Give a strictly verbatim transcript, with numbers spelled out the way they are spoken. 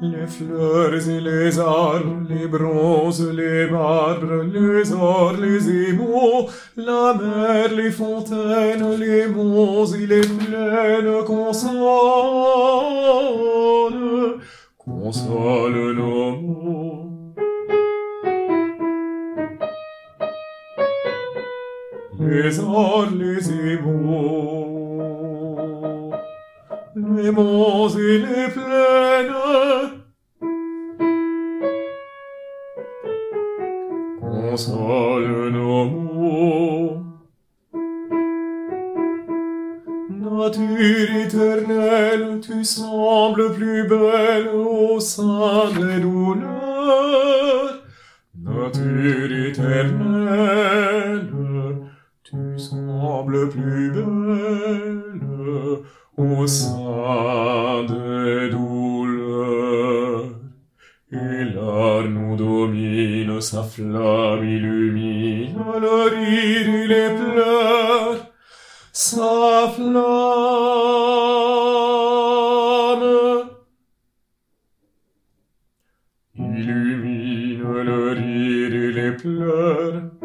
Les fleurs et les arbres, les bronzes, les marbres, les ors, les émaux, la mer, les fontaines, les monts et les plaines consolent, consolent nos mots. Les ors, les émaux, les monts et les plaines consolent nos maux. Nature éternelle, tu sembles plus belle au sein des douleurs. Nature éternelle, tu sembles plus belle au sein des douleurs. Et l'art nous domine, sa flamme illumine le rire et les pleurs. Sa flamme illumine le rire et les pleurs.